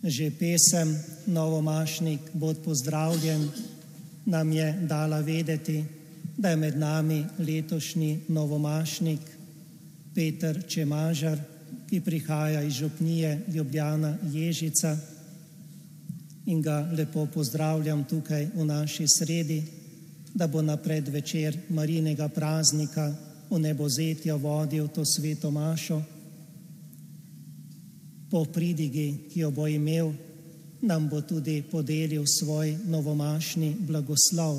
Že pesem Novomašnik, bod pozdravljen, nam je dala vedeti, da je med nami letošnji novomašnik Peter Čemažar, ki prihaja iz župnije Ljubljana Ježica, in ga lepo pozdravljam tukaj v naši sredi, da bo na predvečer Marijinega praznika v nebozetja vodil to sveto mašo. Po pridigi, ki jo bo imel, nam bo tudi podelil svoj novomašni blagoslov.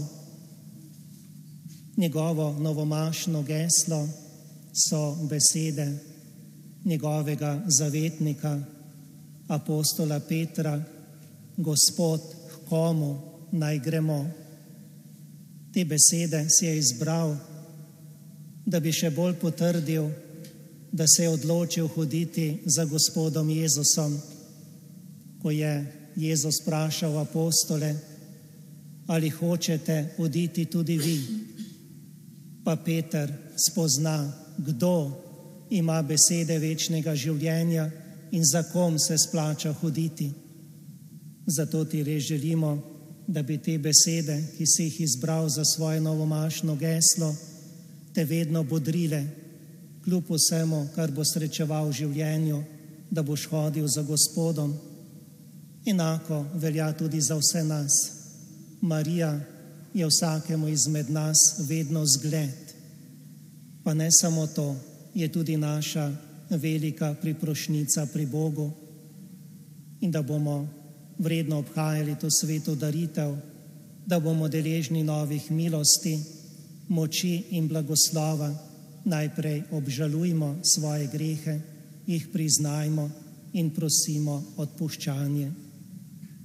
Njegovo novomašno geslo so besede njegovega zavetnika, apostola Petra: Gospod, h komu naj gremo? Te besede si je izbral, da bi še bolj potrdil, da se je odločil hoditi za Gospodom Jezusom, ko je Jezus vprašal apostole: ali hočete oditi tudi vi? Pa Peter spozna, kdo ima besede večnega življenja in za kom se splača hoditi. Zato ti res želimo, da bi te besede, ki si jih izbral za svoje novomašno geslo, te vedno bodrile, kljub vsemu, kar bo srečeval v življenju, da boš hodil za Gospodom. Enako velja tudi za vse nas. Marija je vsakemu izmed nas vedno zgled. Pa ne samo to, je tudi naša velika priprošnjica pri Bogu. In da bomo vredno obhajali to sveto daritev, da bomo deležni novih milosti, moči in blagoslova, najprej obžalujmo svoje grehe, jih priznajmo in prosimo odpuščanje.